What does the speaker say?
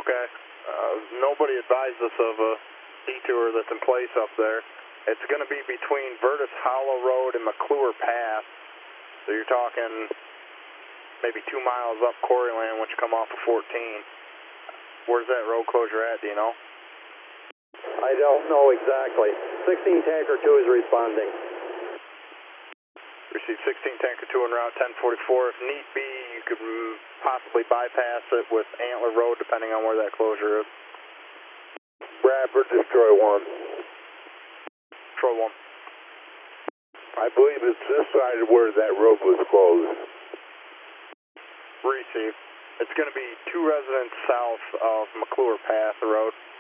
Okay. Nobody advised us of a detour that's in place up there. It's going to be between Vertus Hollow Road and McClure Path. So you're talking maybe 2 miles up Quarryland once you come off of 14. Where's that road closure at, do you know? I don't know exactly. 16 Tanker 2 is responding. Received 16 Tanker 2 en route 1044. If need be, you could possibly bypass it with Antler Road depending on where that closure is. Bradford, destroy 1. Troy 1. I believe it's this side of where that road was closed. Receive. It's going to be 2 residents south of McClure Path Road.